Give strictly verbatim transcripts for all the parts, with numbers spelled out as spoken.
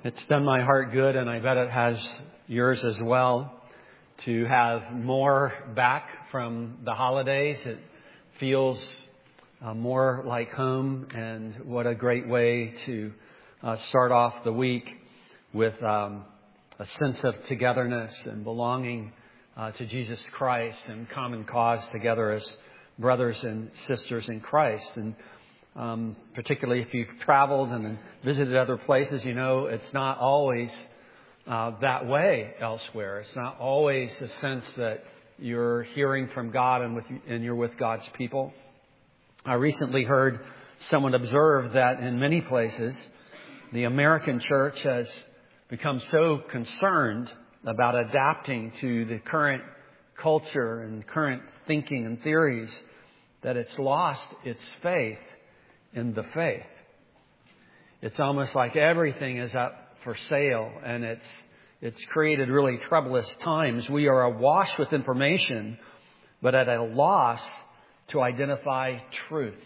It's done my heart good, and I bet it has yours as well, to have more back from the holidays. It feels uh, more like home, and what a great way to uh, start off the week with um, a sense of togetherness and belonging uh, to Jesus Christ and common cause together as brothers and sisters in Christ. And Um, particularly if you've traveled and visited other places, you know it's not always uh, that way elsewhere. It's not always the sense that you're hearing from God and, with, and you're with God's people. I recently heard someone observe that in many places, the American church has become so concerned about adapting to the current culture and current thinking and theories that it's lost its faith in the faith. It's almost like everything is up for sale, and it's it's created really troublous times. We are awash with information, but at a loss to identify truth.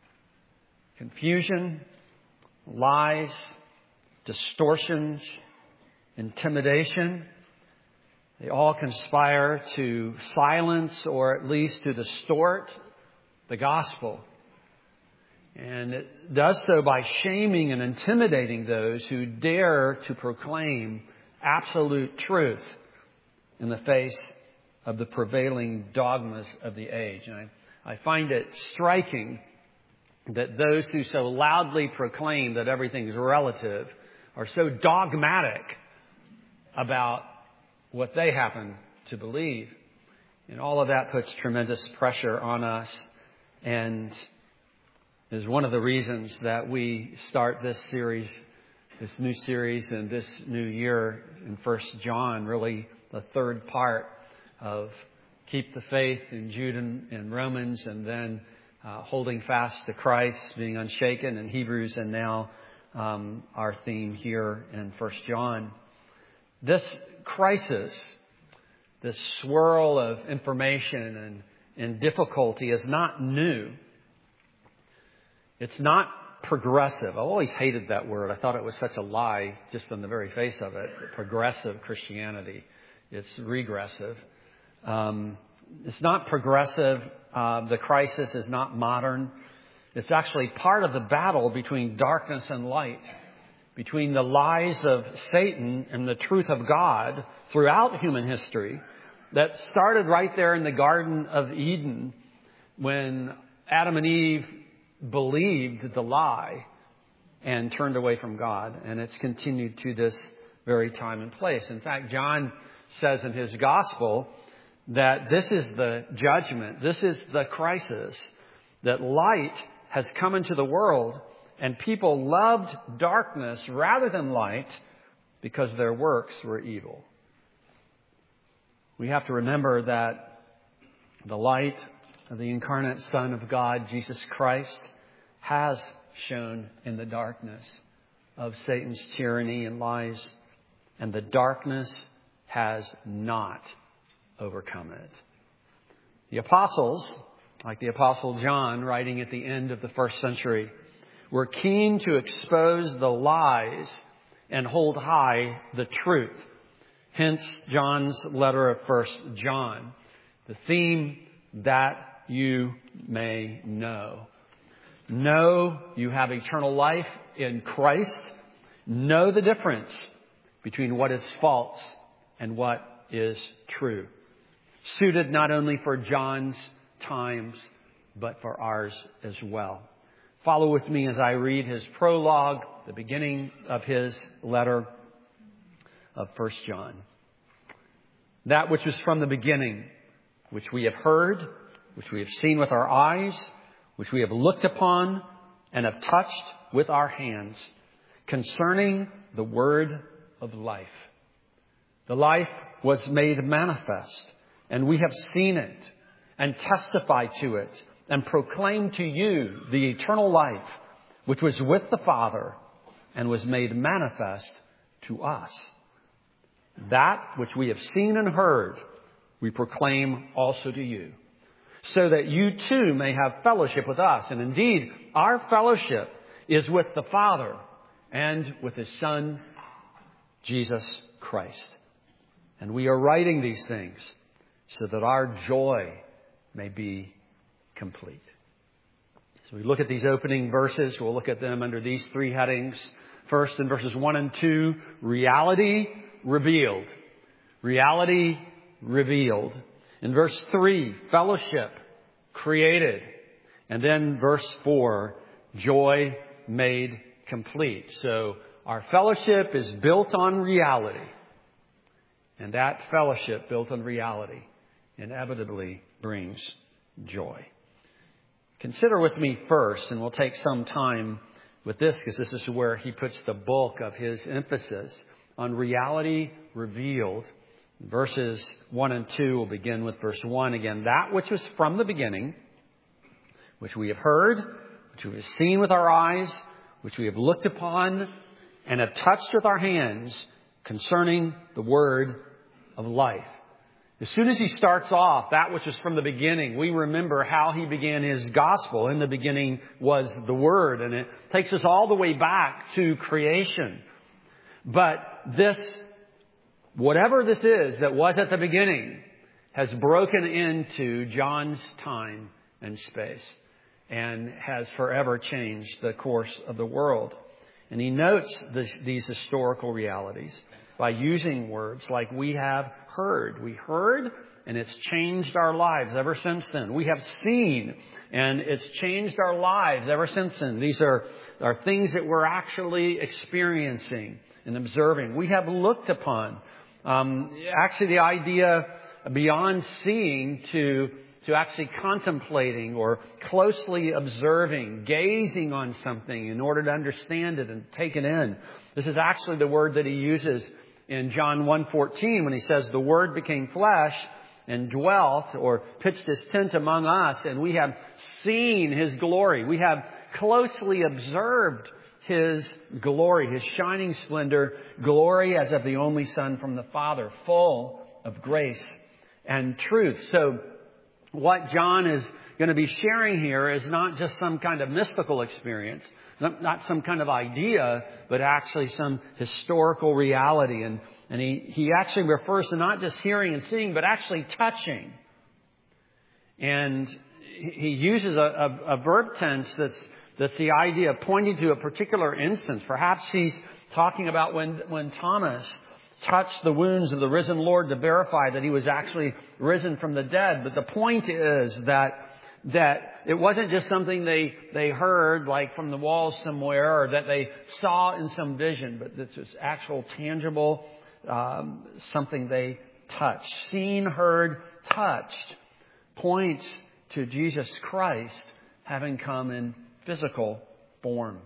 Confusion, lies, distortions, intimidation, they all conspire to silence or at least to distort the gospel. And it does so by shaming and intimidating those who dare to proclaim absolute truth in the face of the prevailing dogmas of the age. And I, I find it striking that those who so loudly proclaim that everything is relative are so dogmatic about what they happen to believe. And all of that puts tremendous pressure on us, and is one of the reasons that we start this series, this new series and this new year in First John, really the third part of Keep the Faith in Jude and Romans, and then uh, Holding Fast to Christ, Being Unshaken in Hebrews, and now um, our theme here in First John. This crisis, this swirl of information and, and difficulty is not new. It's not progressive. I've always hated that word. I thought it was such a lie just on the very face of it. Progressive Christianity. It's regressive. Um, it's not progressive. Uh, the crisis is not modern. It's actually part of the battle between darkness and light, between the lies of Satan and the truth of God throughout human history, that started right there in the Garden of Eden when Adam and Eve believed the lie and turned away from God. And it's continued to this very time and place. In fact, John says in his gospel that this is the judgment, this is the crisis, that light has come into the world and people loved darkness rather than light because their works were evil. We have to remember that the light of the incarnate Son of God, Jesus Christ, has shone in the darkness of Satan's tyranny and lies, and the darkness has not overcome it. The apostles, like the Apostle John, writing at the end of the first century, were keen to expose the lies and hold high the truth. Hence John's letter of First John, the theme that you may know. Know you have eternal life in Christ. Know the difference between what is false and what is true. Suited not only for John's times, but for ours as well. Follow with me as I read his prologue, the beginning of his letter of First John. That which was from the beginning, which we have heard, which we have seen with our eyes, which we have looked upon and have touched with our hands, concerning the word of life. The life was made manifest, and we have seen it, and testified to it, and proclaimed to you the eternal life, which was with the Father, and was made manifest to us. That which we have seen and heard, we proclaim also to you, so that you too may have fellowship with us. And indeed, our fellowship is with the Father and with His Son, Jesus Christ. And we are writing these things so that our joy may be complete. So we look at these opening verses. We'll look at them under these three headings. First, in verses one and two, reality revealed. Reality revealed. In verse three, fellowship created. And then verse four, joy made complete. So our fellowship is built on reality. And that fellowship built on reality inevitably brings joy. Consider with me first, and we'll take some time with this because this is where he puts the bulk of his emphasis on reality revealed. Verses one and two, we'll begin with verse one again. That which was from the beginning, which we have heard, which we have seen with our eyes, which we have looked upon and have touched with our hands concerning the word of life. As soon as he starts off, that which was from the beginning, we remember how he began his gospel. In the beginning was the Word, and it takes us all the way back to creation. But this, whatever this is that was at the beginning, has broken into John's time and space and has forever changed the course of the world. And he notes this, these historical realities by using words like we have heard. We heard, and it's changed our lives ever since then. We have seen, and it's changed our lives ever since then. These are, are things that we're actually experiencing and observing. We have looked upon. Um, actually, the idea beyond seeing to to actually contemplating or closely observing, gazing on something in order to understand it and take it in. This is actually the word that he uses in John one fourteen when he says, the Word became flesh and dwelt or pitched his tent among us, and we have seen his glory. We have closely observed his glory, his shining splendor, glory as of the only Son from the Father, full of grace and truth. So what John is going to be sharing here is not just some kind of mystical experience, not some kind of idea, but actually some historical reality. And, and he, he actually refers to not just hearing and seeing, but actually touching. And he uses a, a, a verb tense that's, that's the idea of pointing to a particular instance. Perhaps he's talking about when, when Thomas touched the wounds of the risen Lord to verify that he was actually risen from the dead. But the point is that that it wasn't just something they, they heard like from the walls somewhere or that they saw in some vision, but this was actual tangible, um, something they touched. Seen, heard, touched points to Jesus Christ having come in physical form.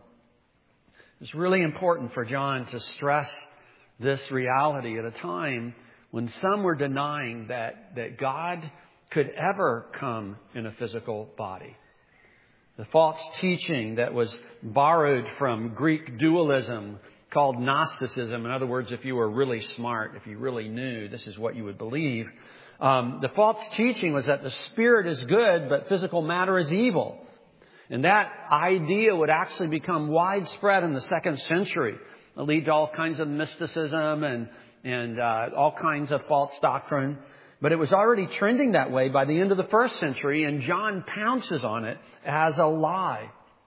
It's really important for John to stress this reality at a time when some were denying that, that God could ever come in a physical body. The false teaching that was borrowed from Greek dualism called Gnosticism. In other words, if you were really smart, if you really knew, this is what you would believe. Um, the false teaching was that the spirit is good, but physical matter is evil. And that idea would actually become widespread in the second century. It lead to all kinds of mysticism and, and uh, all kinds of false doctrine. But it was already trending that way by the end of the first century, and John pounces on it as a lie.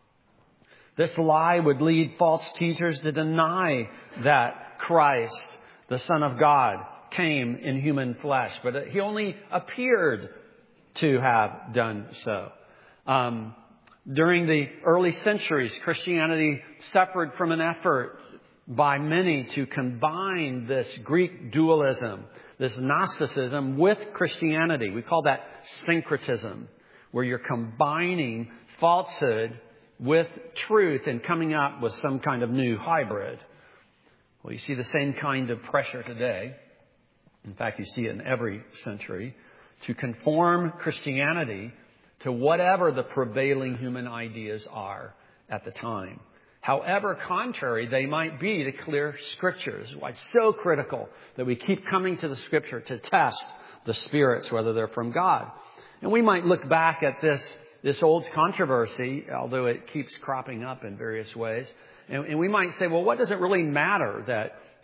This lie would lead false teachers to deny that Christ, the Son of God, came in human flesh, but he only appeared to have done so. Um, during the early centuries, Christianity suffered from an effort by many to combine this Greek dualism, this Gnosticism, with Christianity. We call that syncretism, where you're combining falsehood with truth and coming up with some kind of new hybrid. Well, you see the same kind of pressure today. In fact, you see it in every century, to conform Christianity to whatever the prevailing human ideas are at the time. However contrary they might be to clear Scriptures. Why it's so critical that we keep coming to the Scripture to test the spirits, whether they're from God. And we might look back at this, this old controversy, although it keeps cropping up in various ways. And, and we might say, well, what does it really matter that,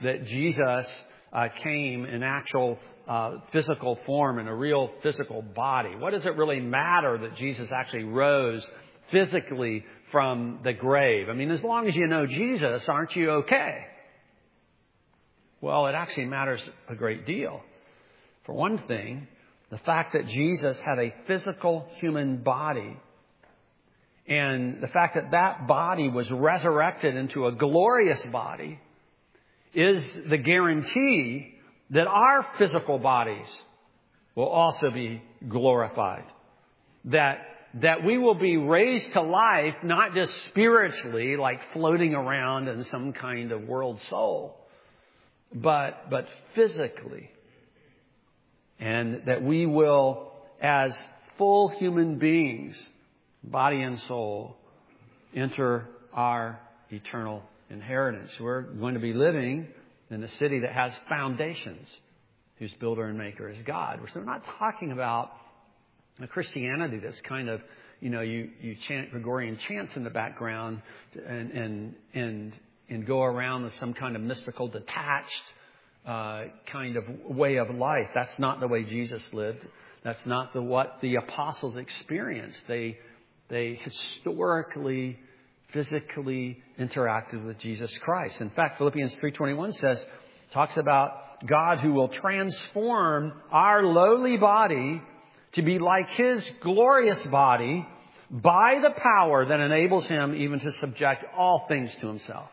that Jesus uh, came in actual uh, physical form, in a real physical body? What does it really matter that Jesus actually rose physically from the grave? I mean, as long as you know Jesus, aren't you okay? Well, it actually matters a great deal. For one thing, the fact that Jesus had a physical human body, and the fact that that body was resurrected into a glorious body, is the guarantee that our physical bodies will also be glorified. That, that we will be raised to life, not just spiritually, like floating around in some kind of world soul, but, but physically. And that we will, as full human beings, body and soul, enter our eternal inheritance. We're going to be living in a city that has foundations, whose builder and maker is God. So we're not talking about a Christianity that's kind of, you know, you, you chant Gregorian chants in the background and, and, and, and go around with some kind of mystical, detached uh, kind of way of life. That's not the way Jesus lived. That's not the, what the apostles experienced. They, they historically, physically interacted with Jesus Christ. In fact, Philippians three twenty-one says, talks about God who will transform our lowly body to be like His glorious body by the power that enables Him even to subject all things to Himself.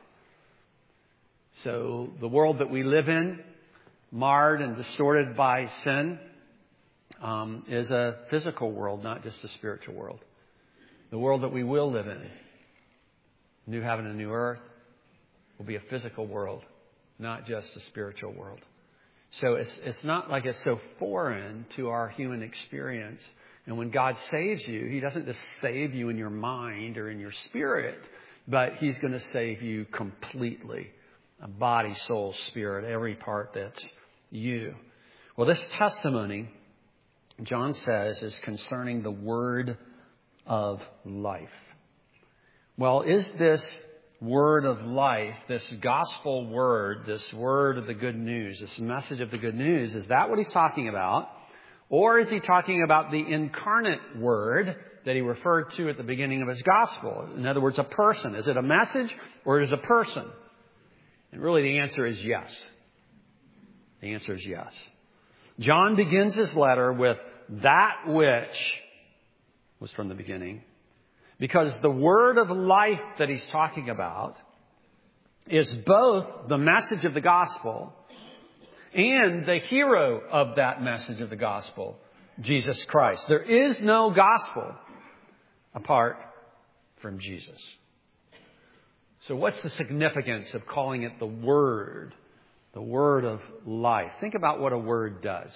So the world that we live in, marred and distorted by sin, um, is a physical world, not just a spiritual world. The world that we will live in, new heaven and new earth, will be a physical world, not just a spiritual world. So it's it's not like it's so foreign to our human experience. And when God saves you, He doesn't just save you in your mind or in your spirit, but He's going to save you completely. A body, soul, spirit, every part that's you. Well, this testimony, John says, is concerning the word of life. Well, is this word of life, this gospel word, this word of the good news, this message of the good news, is that what he's talking about? Or is he talking about the incarnate word that he referred to at the beginning of his gospel? In other words, a person. Is it a message or is it a person? And really the answer is yes. The answer is yes. John begins his letter with that which was from the beginning, because the word of life that he's talking about is both the message of the gospel and the hero of that message of the gospel, Jesus Christ. There is no gospel apart from Jesus. So what's the significance of calling it the Word, the Word of life? Think about what a word does.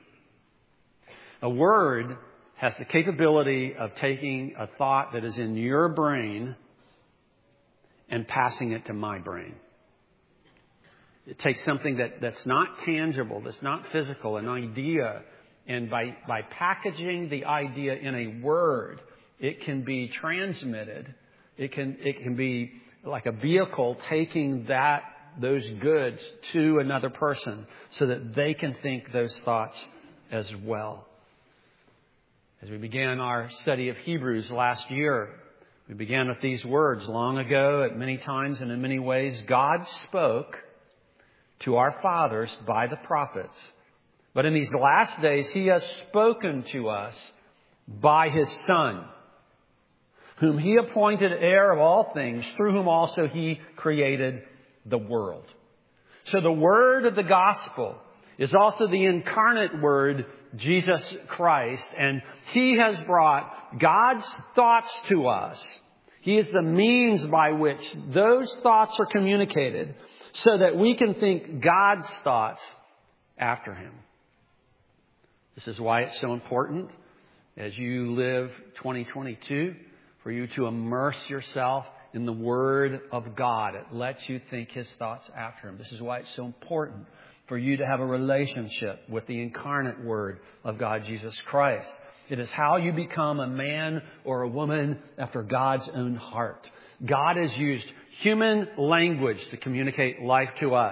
A word has the capability of taking a thought that is in your brain and passing it to my brain. It takes something that, that's not tangible, that's not physical, an idea, and by, by packaging the idea in a word, it can be transmitted. It can, it can be like a vehicle taking that, those goods to another person so that they can think those thoughts as well. As we began our study of Hebrews last year, we began with these words. Long ago, at many times and in many ways, God spoke to our fathers by the prophets. But in these last days, He has spoken to us by His Son, whom He appointed heir of all things, through whom also He created the world. So the word of the gospel is also the incarnate word, Jesus Christ, and He has brought God's thoughts to us. He is the means by which those thoughts are communicated so that we can think God's thoughts after Him. This is why it's so important as you live twenty twenty-two for you to immerse yourself in the Word of God. It lets you think His thoughts after Him. This is why it's so important for you to have a relationship with the incarnate Word of God, Jesus Christ. It is how you become a man or a woman after God's own heart. God has used human language to communicate life to us.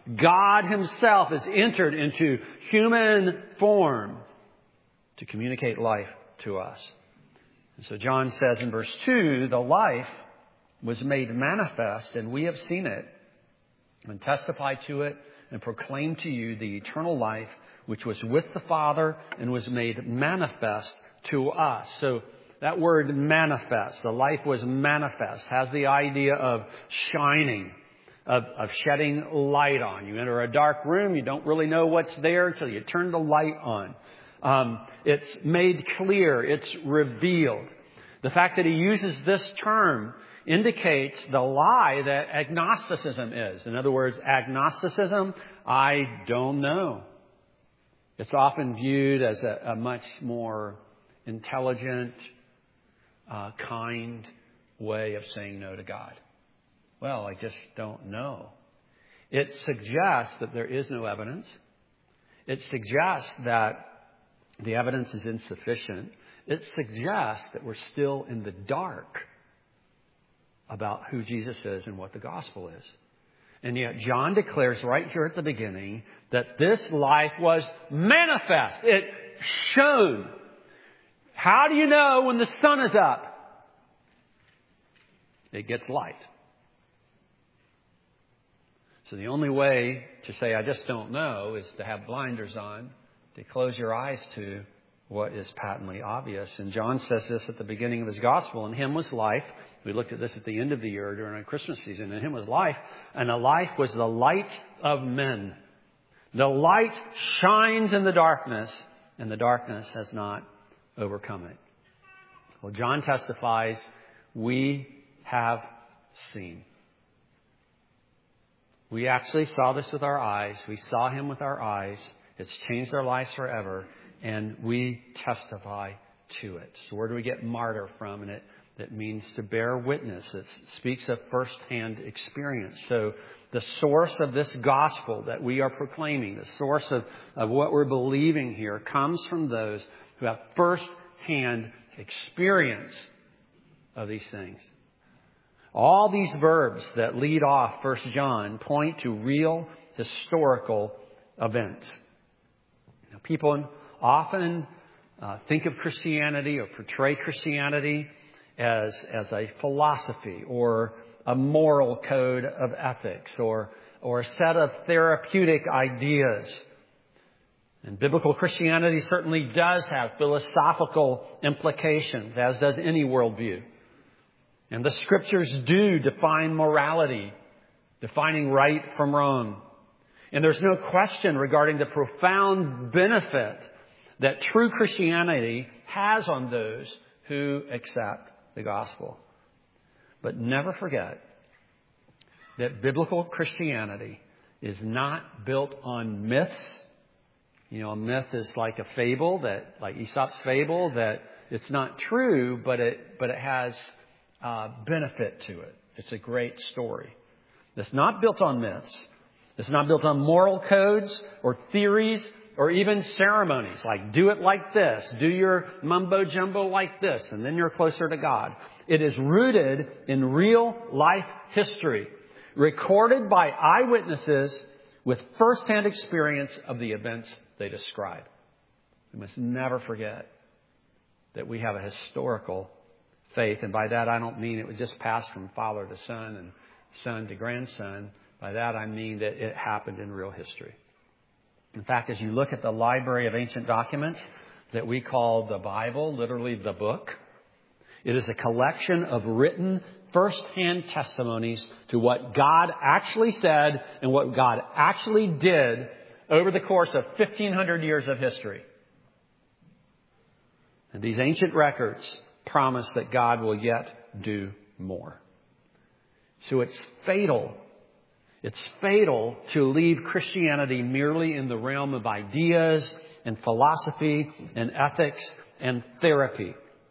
God himself has entered into human form to communicate life to us. And so John says in verse two, the life was made manifest, and we have seen it and testified to it and proclaimed to you the eternal life which was with the Father and was made manifest to us. So that word manifest, the life was manifest, has the idea of shining, of, of shedding light on. You enter a dark room, you don't really know what's there until you turn the light on. Um, it's made clear, it's revealed. The fact that he uses this term indicates the lie that agnosticism is. In other words, agnosticism, I don't know. It's often viewed as a, a much more intelligent, uh, kind way of saying no to God. Well, I just don't know. It suggests that there is no evidence. It suggests that the evidence is insufficient. It suggests that we're still in the dark about who Jesus is and what the gospel is. And yet John declares right here at the beginning that this life was manifest. It shone. How do you know when the sun is up? It gets light. So the only way to say I just don't know is to have blinders on, to close your eyes to what is patently obvious. And John says this at the beginning of his gospel. In him was life. We looked at this at the end of the year during our Christmas season. In him was life, and the life was the light of men. The light shines in the darkness, and the darkness has not overcome it. Well, John testifies, we have seen. We actually saw this with our eyes. We saw him with our eyes. It's changed our lives forever, and we testify to it. So where do we get martyr from? And it that means to bear witness. It speaks of first-hand experience. So the source of this gospel that we are proclaiming, the source of, of what we're believing here, comes from those who have first-hand experience of these things. All these verbs that lead off First John point to real historical events. Now, people often uh, think of Christianity or portray Christianity as as a philosophy or a moral code of ethics or or a set of therapeutic ideas. And biblical Christianity certainly does have philosophical implications, as does any worldview. And the Scriptures do define morality, defining right from wrong. And there's no question regarding the profound benefit that true Christianity has on those who accept the gospel. But never forget that biblical Christianity is not built on myths. You know, a myth is like a fable that, like Aesop's fable, that it's not true, but it, but it has uh, benefit to it. It's a great story. It's not built on myths. It's not built on moral codes or theories or even ceremonies, like do it like this, do your mumbo jumbo like this, and then you're closer to God. It is rooted in real life history, recorded by eyewitnesses with firsthand experience of the events they describe. We must never forget that we have a historical faith, and by that I don't mean it was just passed from father to son and son to grandson. By that I mean that it happened in real history. In fact, as you look at the library of ancient documents that we call the Bible, literally the book, it is a collection of written first-hand testimonies to what God actually said and what God actually did over the course of fifteen hundred years of history. And these ancient records promise that God will yet do more. So it's fatal It's fatal to leave Christianity merely in the realm of ideas and philosophy and ethics and therapy.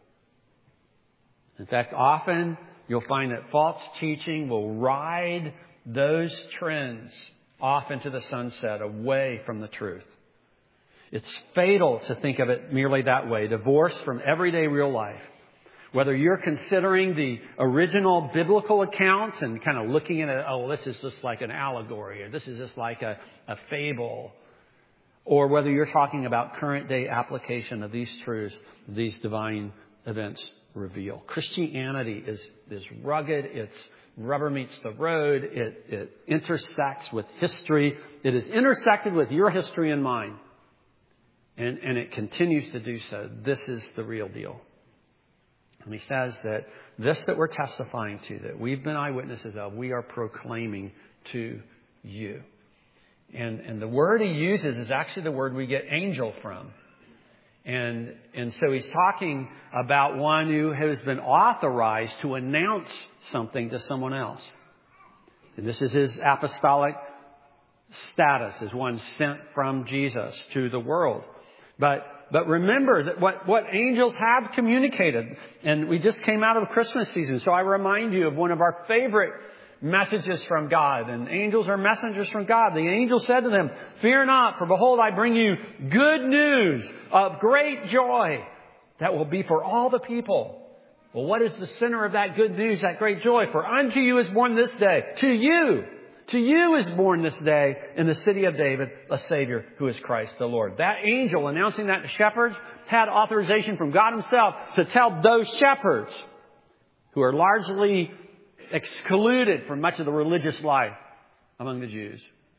In fact, often you'll find that false teaching will ride those trends off into the sunset, away from the truth. It's fatal to think of it merely that way, divorced from everyday real life. Whether you're considering the original biblical accounts and kind of looking at it, oh, this is just like an allegory, or this is just like a, a fable, or whether you're talking about current day application of these truths, these divine events reveal. Christianity is, is rugged. It's rubber meets the road. It, it intersects with history. It is intersected with your history and mine. And, and it continues to do so. This is the real deal. And he says that this that we're testifying to, that we've been eyewitnesses of, we are proclaiming to you. And, and the word he uses is actually the word we get angel from. And, and so he's talking about one who has been authorized to announce something to someone else. And this is his apostolic status as one sent from Jesus to the world. But, but remember that what, what angels have communicated, and we just came out of Christmas season, so I remind you of one of our favorite messages from God. And angels are messengers from God. The angel said to them, "Fear not, for behold, I bring you good news of great joy that will be for all the people." Well, what is the center of that good news, that great joy? For unto you is born this day, to you, to you is born this day in the city of David a Savior who is Christ the Lord. That angel announcing that to shepherds had authorization from God himself to tell those shepherds who are largely excluded from much of the religious life among the Jews,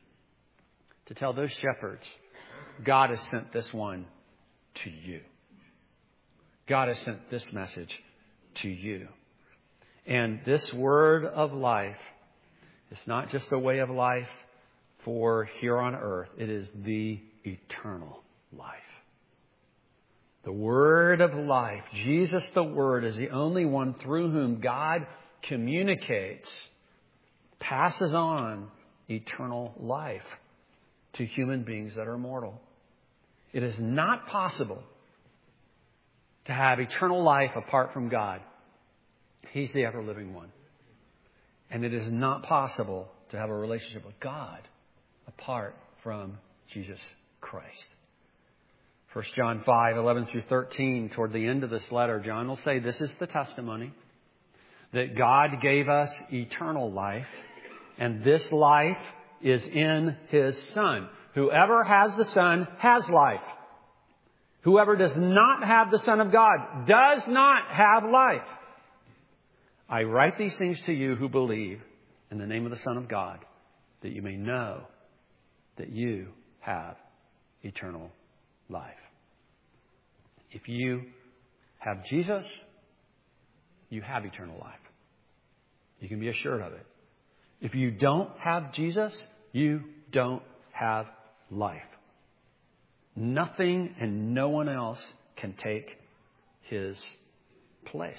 to tell those shepherds, God has sent this one to you. God has sent this message to you. And this word of life is not just a way of life for here on earth. It is the eternal life. The word of life, Jesus the Word, is the only one through whom God communicates, passes on eternal life to human beings that are mortal. It is not possible to have eternal life apart from God. He's the ever-living one. And it is not possible to have a relationship with God apart from Jesus Christ. First John five, eleven through thirteen, toward the end of this letter, John will say, this is the testimony, that God gave us eternal life, and this life is in His Son. Whoever has the Son has life. Whoever does not have the Son of God does not have life. I write these things to you who believe in the name of the Son of God, that you may know that you have eternal life. If you have Jesus, you have eternal life. You can be assured of it. If you don't have Jesus, you don't have life. Nothing and no one else can take His place.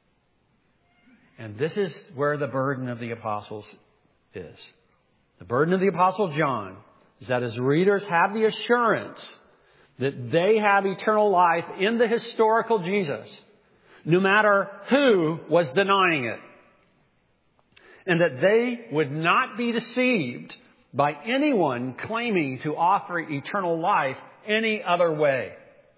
And this is where the burden of the apostles is. The burden of the apostle John is that his readers have the assurance that they have eternal life in the historical Jesus, no matter who was denying it. And that they would not be deceived by anyone claiming to offer eternal life any other way.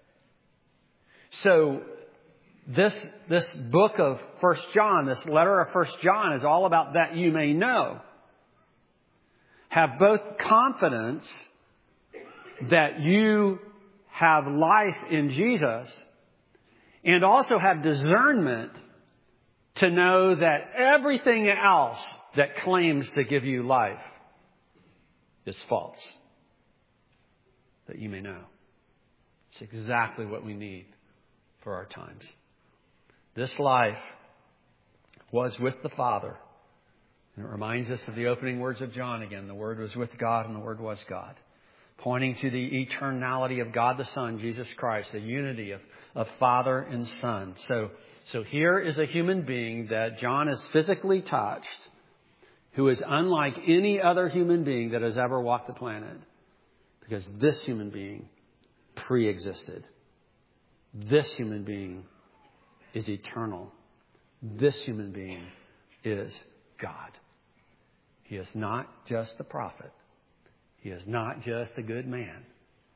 So this, this book of First John, this letter of First John, is all about that you may know. Have both confidence that you have life in Jesus, and also have discernment to know that everything else that claims to give you life is false. That you may know. It's exactly what we need for our times. This life was with the Father. And it reminds us of the opening words of John again. The Word was with God and the Word was God. Pointing to the eternality of God the Son, Jesus Christ, the unity of, of Father and Son. So, so here is a human being that John has physically touched, who is unlike any other human being that has ever walked the planet. Because this human being pre-existed. This human being is eternal. This human being is God. He is not just a prophet. He is not just a good man.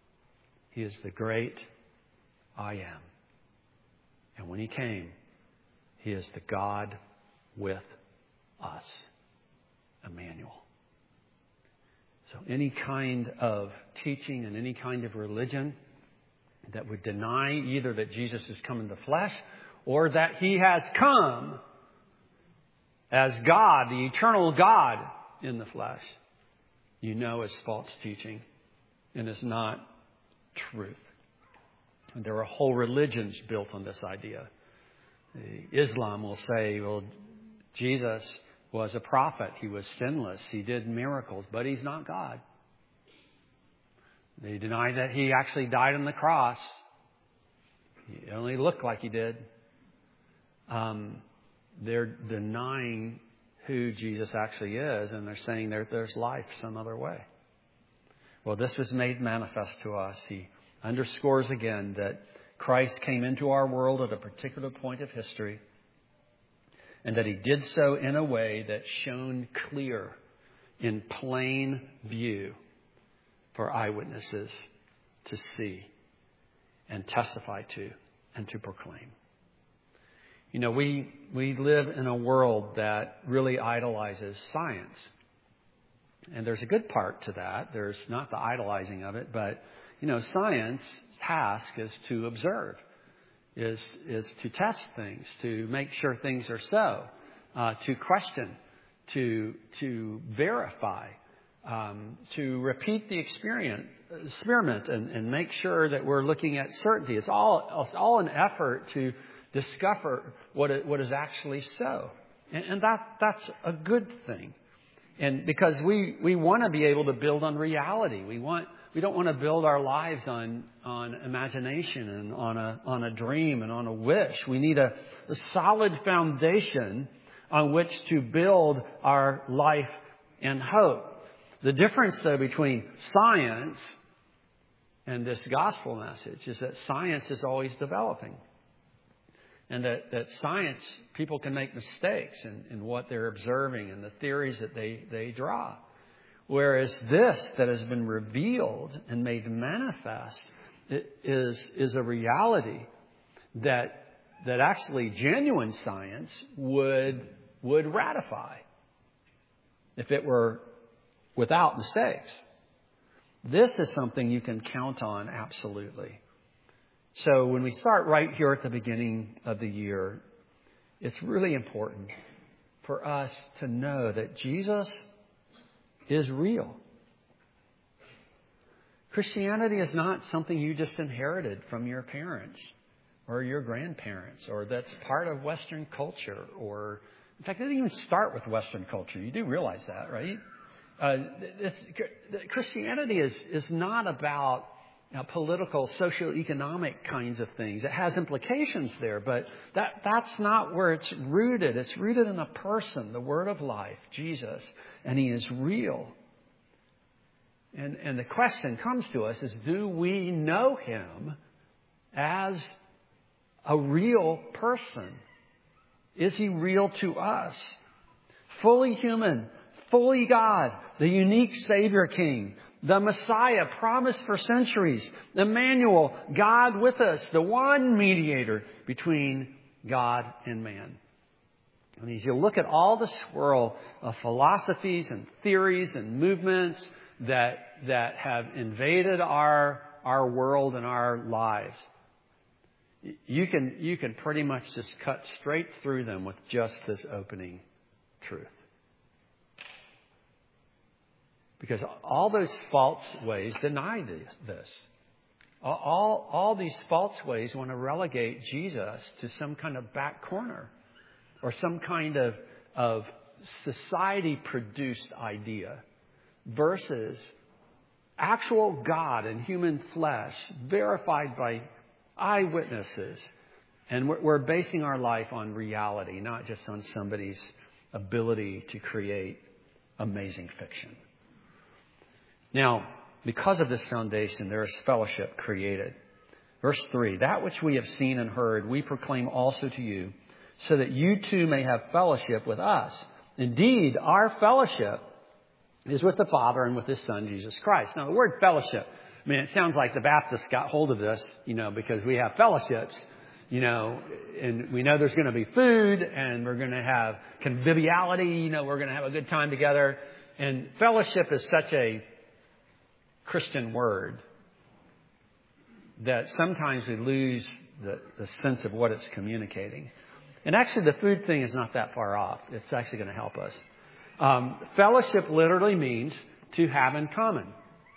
He is the great I am. And when He came, He is the God with us, Emmanuel. So any kind of teaching and any kind of religion that would deny either that Jesus has come in the flesh or that He has come as God, the eternal God in the flesh, you know is false teaching and is not truth. And there are whole religions built on this idea. Islam will say, well, Jesus was a prophet. He was sinless. He did miracles, but He's not God. They deny that He actually died on the cross. He only looked like He did. Um, they're denying who Jesus actually is, and they're saying there, there's life some other way. Well, this was made manifest to us. He underscores again that Christ came into our world at a particular point of history, and that He did so in a way that shone clear in plain view for eyewitnesses to see and testify to and to proclaim. You know, we we live in a world that really idolizes science. And there's a good part to that. There's not the idolizing of it, but, you know, science's task is to observe, is is to test things, to make sure things are so, uh, to question, to to verify, um, to repeat the experience, experiment and, and make sure that we're looking at certainty. It's all it's all an effort to discover what it, what is actually so, and, and that that's a good thing. And because we, we want to be able to build on reality, we want we don't want to build our lives on on imagination and on a on a dream and on a wish. We need a, a solid foundation on which to build our life and hope. The difference, though, between science and this gospel message is that science is always developing. And that, that science, people can make mistakes in, in what they're observing and the theories that they, they draw. Whereas this that has been revealed and made manifest is, is a reality that that actually genuine science would would ratify if it were without mistakes. This is something you can count on absolutely. So when we start right here at the beginning of the year, it's really important for us to know that Jesus is real. Christianity is not something you just inherited from your parents or your grandparents, or that's part of Western culture, or in fact, it didn't even start with Western culture. You do realize that, right? Uh, this, Christianity is, is not about Now, political, socioeconomic kinds of things. It has implications there, but that, that's not where it's rooted. It's rooted in a person, the Word of life, Jesus, and He is real. And, and the question comes to us is, do we know Him as a real person? Is He real to us? Fully human, fully God, the unique Savior King, the Messiah promised for centuries. Emmanuel, God with us, the one mediator between God and man. And as you look at all the swirl of philosophies and theories and movements that that have invaded our our world and our lives, you can you can pretty much just cut straight through them with just this opening truth. Because all those false ways deny this. All, all these false ways want to relegate Jesus to some kind of back corner or some kind of, of society-produced idea versus actual God in human flesh, verified by eyewitnesses. And we're, we're basing our life on reality, not just on somebody's ability to create amazing fiction. Now, because of this foundation, there is fellowship created. Verse three, that which we have seen and heard, we proclaim also to you, so that you too may have fellowship with us. Indeed, our fellowship is with the Father and with His Son, Jesus Christ. Now, the word fellowship, I mean, it sounds like the Baptists got hold of this, you know, because we have fellowships. you know, and we know there's going to be food and we're going to have conviviality, you know, we're going to have a good time together. And fellowship is such a Christian word that sometimes we lose the, the sense of what it's communicating. And actually the food thing is not that far off. It's actually going to help us. Um, fellowship literally means to have in common.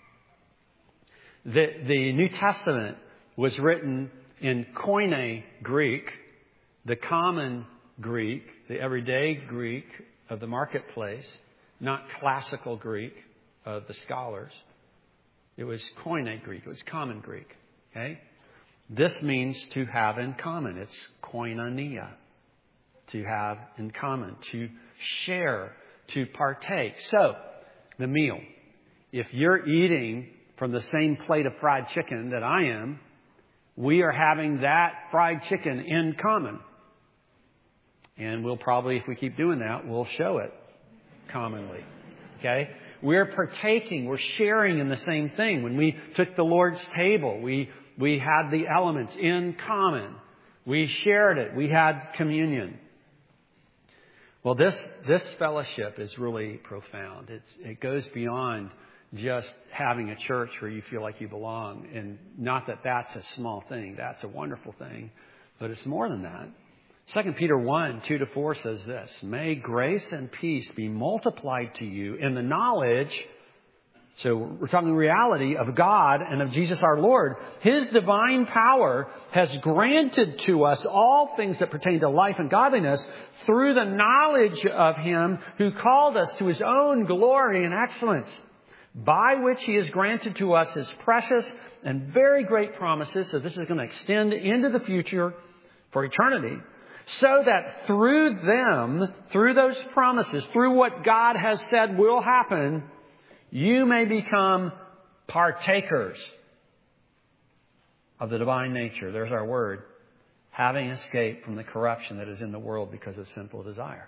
The, the New Testament was written in Koine Greek, the common Greek, the everyday Greek of the marketplace, not classical Greek of the scholars. It was Koine Greek. It was common Greek. Okay? This means to have in common. It's koinonia. To have in common. To share. To partake. So, the meal. If you're eating from the same plate of fried chicken that I am, we are having that fried chicken in common. And we'll probably, if we keep doing that, we'll show it commonly. Okay? We're partaking. We're sharing in the same thing. When we took the Lord's table, we, we had the elements in common. We shared it. We had communion. Well, this, this fellowship is really profound. It's, it goes beyond just having a church where you feel like you belong. And not that that's a small thing. That's a wonderful thing. But it's more than that. Second Peter one, two to four says this. May grace and peace be multiplied to you in the knowledge, so we're talking reality, of God and of Jesus our Lord. His divine power has granted to us all things that pertain to life and godliness through the knowledge of Him who called us to His own glory and excellence, by which He has granted to us His precious and very great promises. So this is going to extend into the future for eternity. So that through them, through those promises, through what God has said will happen, you may become partakers of the divine nature. There's our word. Having escaped from the corruption that is in the world because of sinful desire.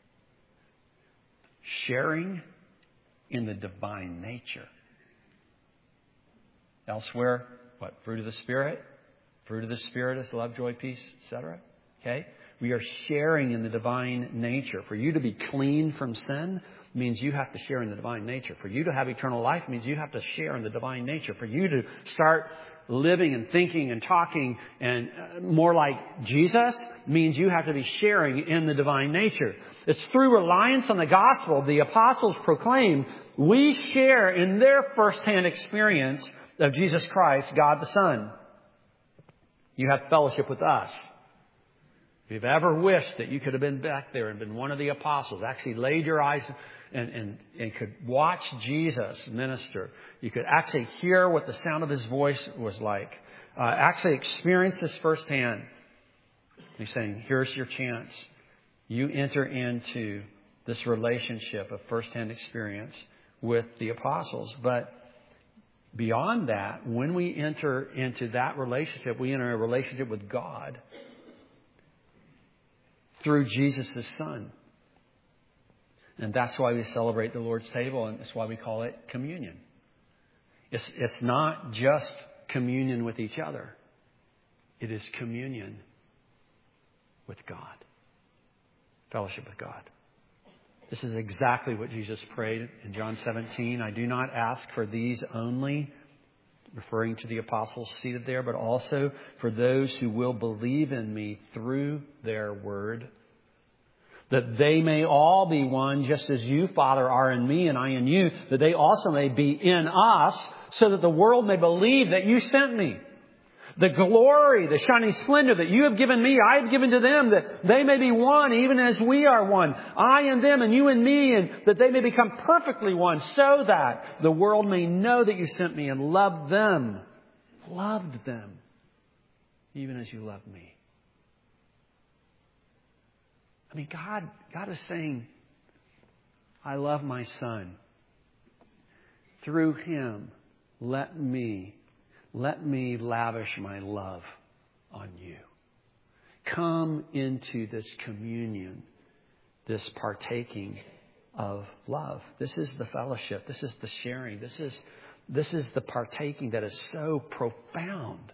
Sharing in the divine nature. Elsewhere, what? Fruit of the Spirit. Fruit of the Spirit is love, joy, peace, et cetera. Okay? We are sharing in the divine nature. For you to be clean from sin means you have to share in the divine nature. For you to have eternal life means you have to share in the divine nature. For you to start living and thinking and talking and more like Jesus means you have to be sharing in the divine nature. It's through reliance on the gospel the apostles proclaim we share in their firsthand experience of Jesus Christ, God the Son. You have fellowship with us. If you've ever wished that you could have been back there and been one of the apostles, actually laid your eyes and, and, and could watch Jesus minister, you could actually hear what the sound of His voice was like, uh, actually experience this firsthand. He's saying, here's your chance. You enter into this relationship of firsthand experience with the apostles. But beyond that, when we enter into that relationship, we enter a relationship with God through Jesus, His Son. And that's why we celebrate the Lord's table, and that's why we call it communion. It's, it's not just communion with each other. It is communion with God. Fellowship with God. This is exactly what Jesus prayed in John seventeen. I do not ask for these only, referring to the apostles seated there, but also for those who will believe in me through their word, that they may all be one, just as you, Father, are in me and I in you, that they also may be in us, so that the world may believe that you sent me. The glory, the shining splendor that you have given me, I have given to them, that they may be one, even as we are one. I and them and you and me, and that they may become perfectly one, so that the world may know that you sent me and loved them, loved them, even as you loved me. I mean, God, God is saying, I love my Son. Through Him, let me Let me lavish my love on you. Come into this communion, this partaking of love. This is the fellowship. This is the sharing. This is, this is the partaking that is so profound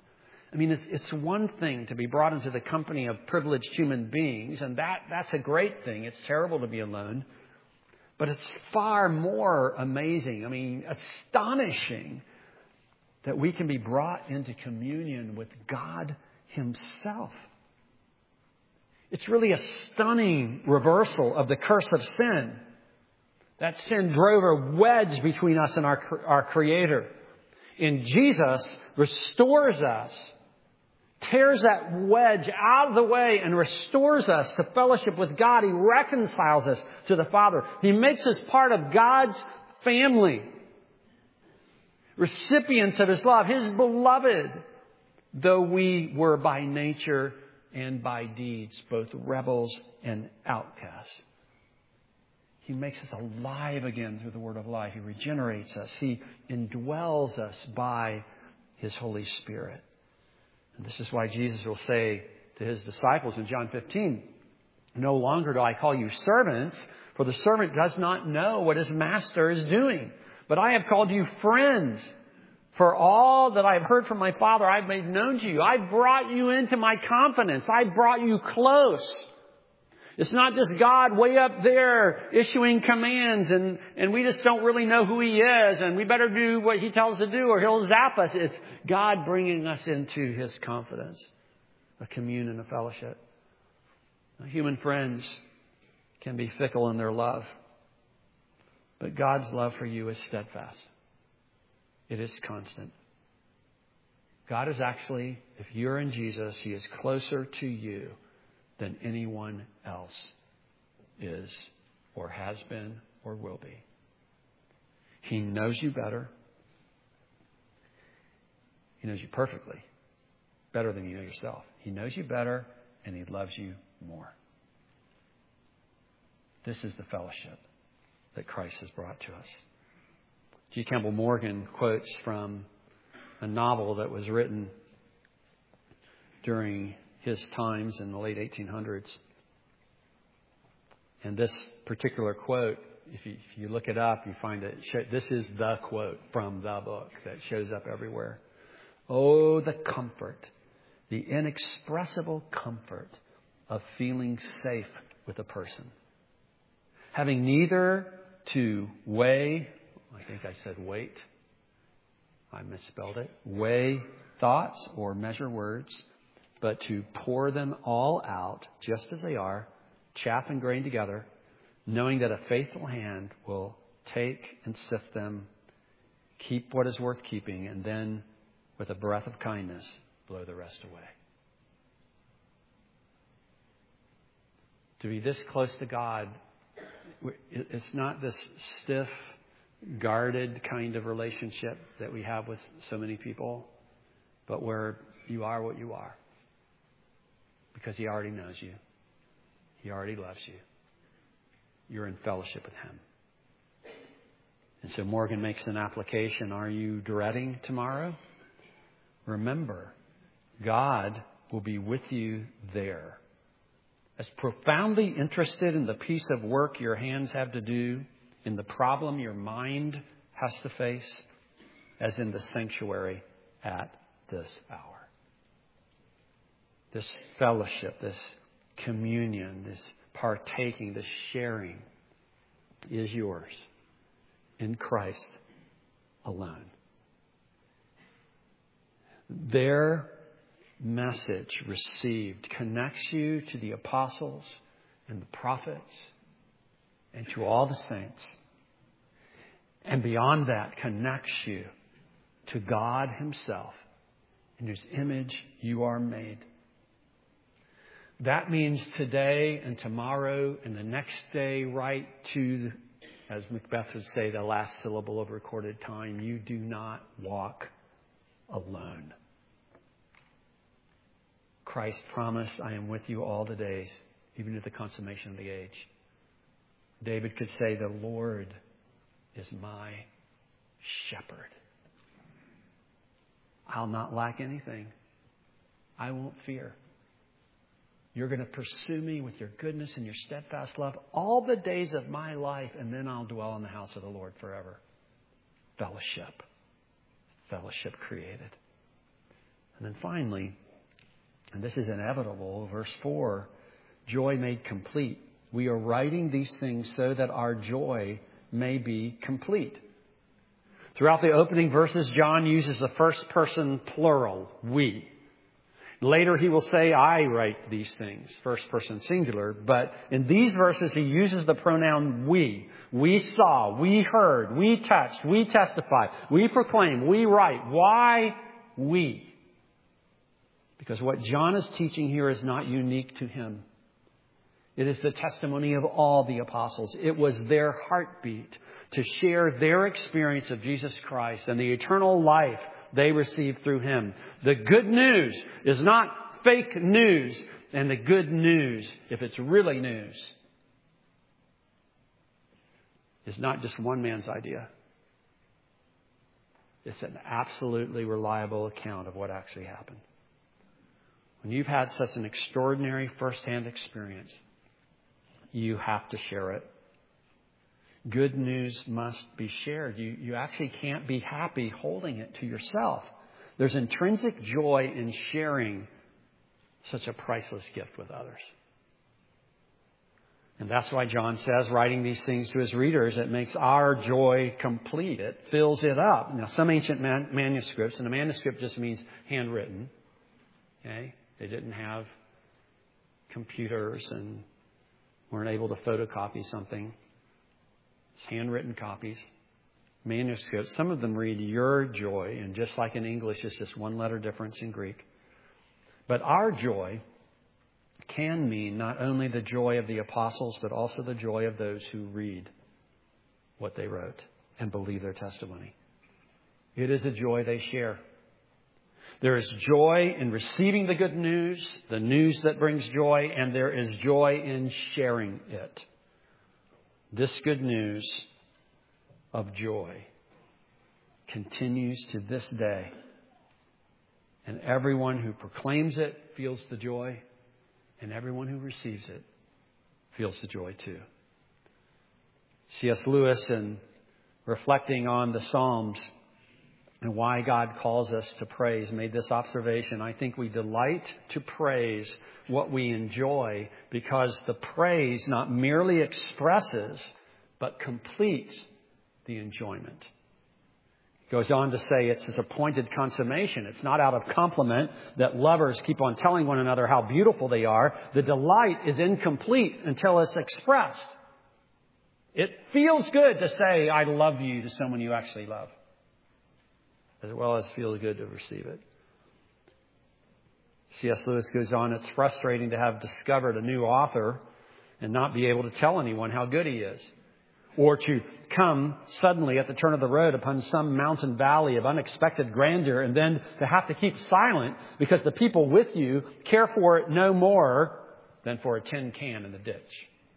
I mean, it's, it's one thing to be brought into the company of privileged human beings, and that, that's a great thing. It's terrible to be alone. But it's far more amazing, I mean, astonishing, that we can be brought into communion with God Himself. It's really a stunning reversal of the curse of sin. That sin drove a wedge between us and our, our Creator. And Jesus restores us, tears that wedge out of the way and restores us to fellowship with God. He reconciles us to the Father. He makes us part of God's family. Recipients of His love, His beloved, though we were by nature and by deeds both rebels and outcasts. He makes us alive again through the word of life. He regenerates us. He indwells us by His Holy Spirit. And this is why Jesus will say to His disciples in John fifteen, "No longer do I call you servants, for the servant does not know what his master is doing. But I have called you friends. For all that I have heard from my Father, I have made known to you. I brought you into my confidence. I brought you close." It's not just God way up there issuing commands and, and we just don't really know who He is and we better do what He tells us to do or He'll zap us. It's God bringing us into His confidence, a communion, a fellowship. Now, human friends can be fickle in their love, but God's love for you is steadfast. It is constant. God is actually, if you're in Jesus, He is closer to you than anyone else is or has been or will be. He knows you better. He knows you perfectly, better than you know yourself. He knows you better and He loves you more. This is the fellowship that Christ has brought to us. G. Campbell Morgan quotes from a novel that was written during his times in the late eighteen hundreds. And this particular quote, if you, if you look it up, you find that this is the quote from the book that shows up everywhere. "Oh, the comfort, the inexpressible comfort of feeling safe with a person. Having neither to weigh," I think I said wait, I misspelled it, "weigh thoughts or measure words, but to pour them all out just as they are, chaff and grain together, knowing that a faithful hand will take and sift them, keep what is worth keeping, and then with a breath of kindness blow the rest away." To be this close to God, it's not this stiff, guarded kind of relationship that we have with so many people, but where you are what you are. Because He already knows you. He already loves you. You're in fellowship with Him. And so Morgan makes an application. Are you dreading tomorrow? Remember, God will be with you there. As profoundly interested in the piece of work your hands have to do, in the problem your mind has to face, as in the sanctuary at this hour. This fellowship, this communion, this partaking, this sharing is yours in Christ alone. Their message received connects you to the apostles and the prophets and to all the saints. And beyond that, connects you to God Himself, in whose image you are made. That means today and tomorrow and the next day, right to, as Macbeth would say, the last syllable of recorded time, you do not walk alone. Christ promised, "I am with you all the days, even to the consummation of the age." David could say, "The Lord is my shepherd. I'll not lack anything. I won't fear. You're going to pursue me with your goodness and your steadfast love all the days of my life, and then I'll dwell in the house of the Lord forever." Fellowship. Fellowship created. And then finally, and this is inevitable, verse four, joy made complete. We are writing these things so that our joy may be complete. Throughout the opening verses, John uses the first person plural, we. Later he will say, I write these things, first person singular. But in these verses he uses the pronoun we. We saw, we heard, we touched, we testify, we proclaim, we write. Why we? Because what John is teaching here is not unique to him. It is the testimony of all the apostles. It was their heartbeat to share their experience of Jesus Christ and the eternal life they received through Him. The good news is not fake news. And the good news, if it's really news, is not just one man's idea. It's an absolutely reliable account of what actually happened. When you've had such an extraordinary first-hand experience, you have to share it. Good news must be shared. You, you actually can't be happy holding it to yourself. There's intrinsic joy in sharing such a priceless gift with others. And that's why John says, writing these things to his readers, it makes our joy complete. It fills it up. Now, some ancient man- manuscripts, and a manuscript just means handwritten. Okay? They didn't have computers and weren't able to photocopy something. It's handwritten copies, manuscripts. Some of them read your joy, and just like in English, it's just one letter difference in Greek. But our joy can mean not only the joy of the apostles, but also the joy of those who read what they wrote and believe their testimony. It is a joy they share. There is joy in receiving the good news, the news that brings joy, and there is joy in sharing it. This good news of joy continues to this day. And everyone who proclaims it feels the joy, and everyone who receives it feels the joy too. C S Lewis, in reflecting on the Psalms and why God calls us to praise, made this observation: I think we delight to praise what we enjoy because the praise not merely expresses, but completes the enjoyment. He goes on to say it's his appointed consummation. It's not out of compliment that lovers keep on telling one another how beautiful they are. The delight is incomplete until it's expressed. It feels good to say, I love you, to someone you actually love, as well as feels good to receive it. C S Lewis goes on, it's frustrating to have discovered a new author and not be able to tell anyone how good he is. Or to come suddenly at the turn of the road upon some mountain valley of unexpected grandeur and then to have to keep silent because the people with you care for it no more than for a tin can in the ditch.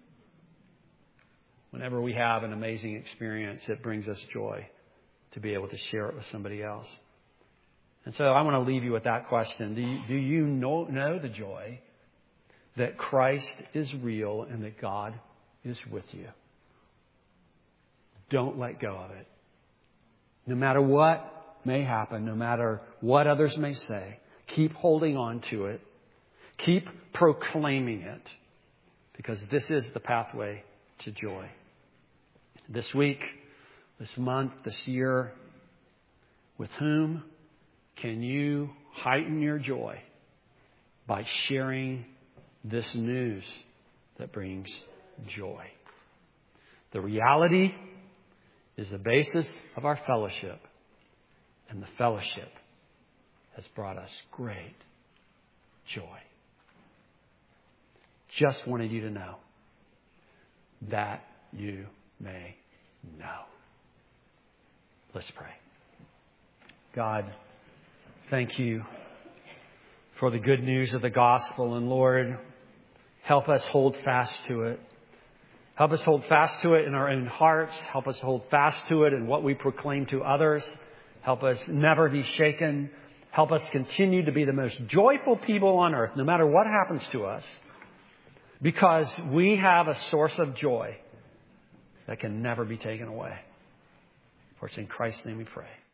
Whenever we have an amazing experience, it brings us joy to be able to share it with somebody else. And so I want to leave you with that question. Do you, do you know, know the joy that Christ is real and that God is with you? Don't let go of it. No matter what may happen, no matter what others may say, keep holding on to it. Keep proclaiming it, because this is the pathway to joy. This week, this month, this year, with whom can you heighten your joy by sharing this news that brings joy? The reality is the basis of our fellowship, and the fellowship has brought us great joy. Just wanted you to know that you may know. Let's pray. God, thank you for the good news of the gospel. And Lord, help us hold fast to it. Help us hold fast to it in our own hearts. Help us hold fast to it in what we proclaim to others. Help us never be shaken. Help us continue to be the most joyful people on earth, no matter what happens to us, because we have a source of joy that can never be taken away. For it's in Christ's name we pray.